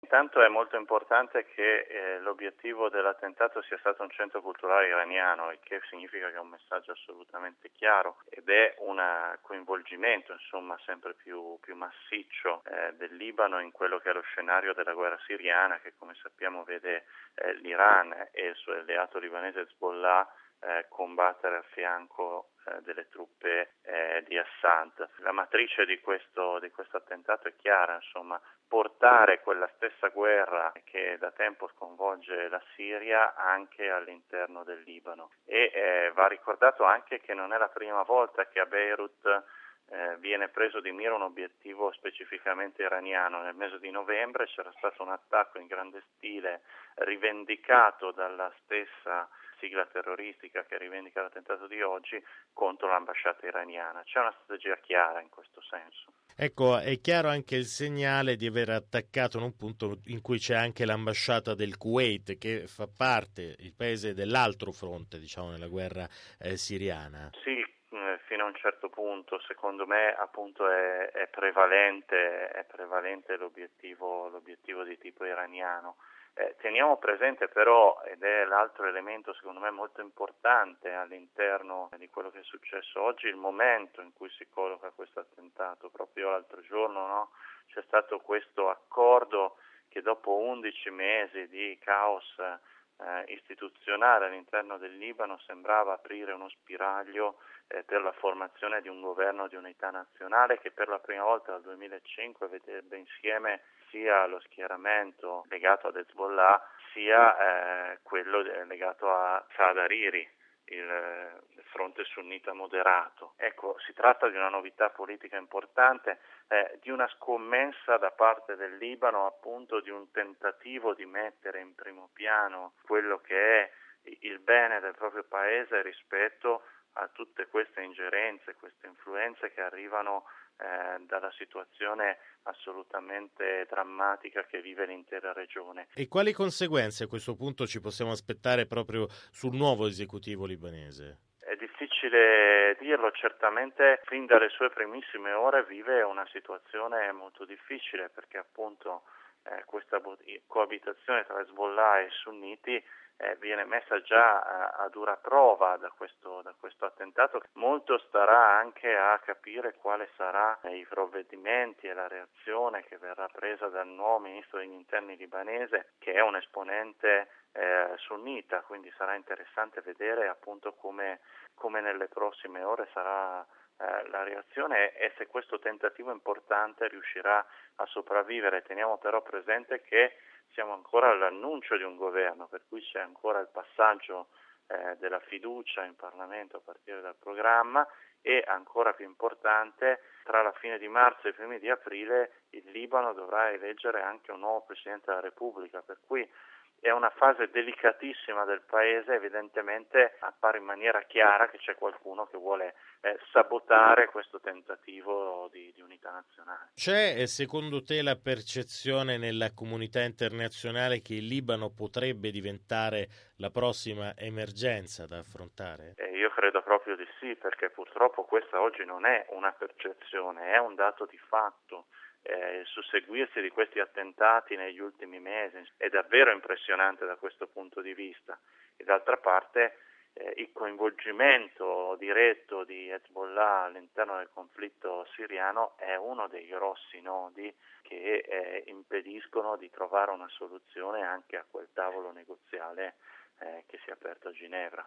Intanto è molto importante che l'obiettivo dell'attentato sia stato un centro culturale iraniano, il che significa che è un messaggio assolutamente chiaro ed è un coinvolgimento sempre più massiccio del Libano in quello che è lo scenario della guerra siriana, che come sappiamo vede l'Iran e il suo alleato libanese Hezbollah combattere a fianco delle truppe di Assad. La matrice di questo attentato è chiara, portare quella stessa guerra che da tempo sconvolge la Siria anche all'interno del Libano. E va ricordato anche che non è la prima volta che a Beirut viene preso di mira un obiettivo specificamente iraniano. Nel mese di novembre c'era stato un attacco in grande stile rivendicato dalla stessa sigla terroristica che rivendica l'attentato di oggi contro l'ambasciata iraniana. C'è una strategia chiara in questo senso. Ecco, è chiaro anche il segnale di aver attaccato in un punto in cui c'è anche l'ambasciata del Kuwait, che fa parte, il paese dell'altro fronte, nella guerra siriana. Sì, fino a un certo punto, secondo me appunto è prevalente l'obiettivo di tipo iraniano. Teniamo presente però, ed è l'altro elemento secondo me molto importante all'interno di quello che è successo oggi, il momento in cui si colloca questo attentato. Proprio l'altro giorno, c'è stato questo accordo che dopo 11 mesi di caos istituzionale all'interno del Libano sembrava aprire uno spiraglio per la formazione di un governo di unità nazionale che per la prima volta dal 2005 vedrebbe insieme sia lo schieramento legato ad Hezbollah sia quello legato a Saad Hariri, il fronte sunnita moderato. Ecco, si tratta di una novità politica importante, di una scommessa da parte del Libano, appunto di un tentativo di mettere in primo piano quello che è il bene del proprio paese rispetto a tutte queste ingerenze, queste influenze che arrivano dalla situazione assolutamente drammatica che vive l'intera regione. E quali conseguenze a questo punto ci possiamo aspettare proprio sul nuovo esecutivo libanese? È difficile dirlo, certamente fin dalle sue primissime ore vive una situazione molto difficile perché appunto questa coabitazione tra Hezbollah e sunniti viene messa già a dura prova da questo attentato. Molto starà anche a capire quale sarà i provvedimenti e la reazione che verrà presa dal nuovo ministro degli interni libanese, che è un esponente sunnita, quindi sarà interessante vedere appunto come nelle prossime ore sarà la reazione e se questo tentativo importante riuscirà a sopravvivere. Teniamo però presente che siamo ancora all'annuncio di un governo, per cui c'è ancora il passaggio della fiducia in Parlamento a partire dal programma e ancora più importante, tra la fine di marzo e i primi di aprile il Libano dovrà eleggere anche un nuovo Presidente della Repubblica, per cui è una fase delicatissima del paese, evidentemente appare in maniera chiara che c'è qualcuno che vuole sabotare questo tentativo di unità nazionale. C'è secondo te la percezione nella comunità internazionale che il Libano potrebbe diventare la prossima emergenza da affrontare? Io credo proprio di sì, perché purtroppo questa oggi non è una percezione, è un dato di fatto. Il susseguirsi di questi attentati negli ultimi mesi è davvero impressionante da questo punto di vista e d'altra parte il coinvolgimento diretto di Hezbollah all'interno del conflitto siriano è uno dei grossi nodi che impediscono di trovare una soluzione anche a quel tavolo negoziale che si è aperto a Ginevra.